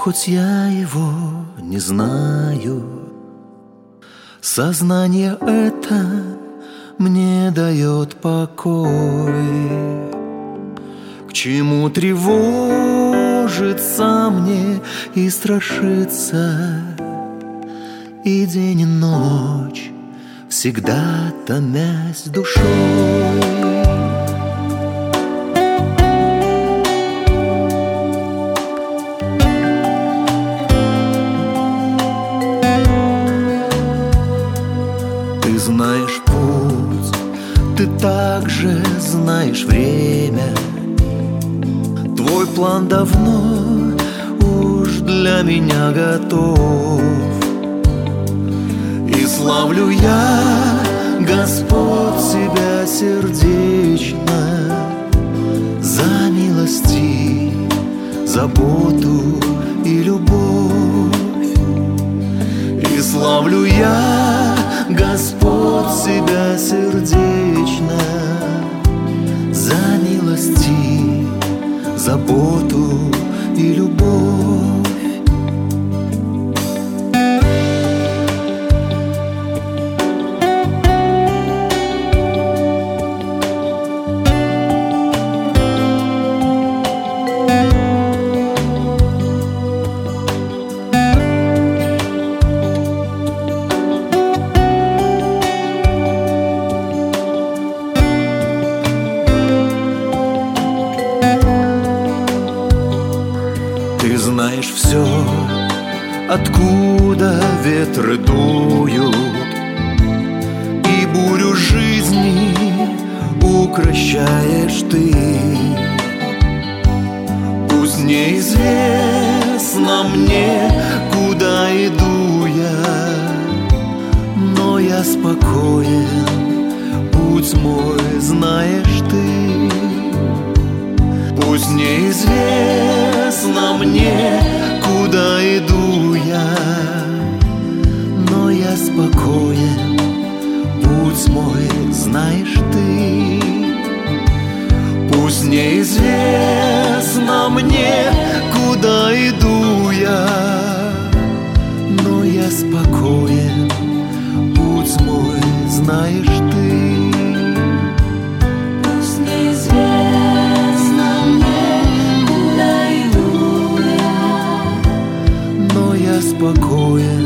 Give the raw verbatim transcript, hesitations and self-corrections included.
хоть я его не знаю. Сознание это мне дает покой. К чему тревожиться мне и страшиться, и день и ночь всегда томясь душой? Ты знаешь путь, ты также знаешь время. Твой план давно уж для меня готов. И славлю я, Господь, Тебя сердечно за милости, заботу и любовь. И славлю я, Господь, Тебя сердечно за милости, заботу и любовь. Ты знаешь все, откуда ветры дуют, и бурю жизни укрощаешь ты. Пусть неизвестно мне, куда иду я, но я спокоен, путь мой знаешь ты. Пусть неизвестно мне, куда иду я, но я спокоен, путь мой знаешь ты. Пусть неизвестно мне, куда иду я, но я спокоен, путь мой знаешь ты. Спокоен,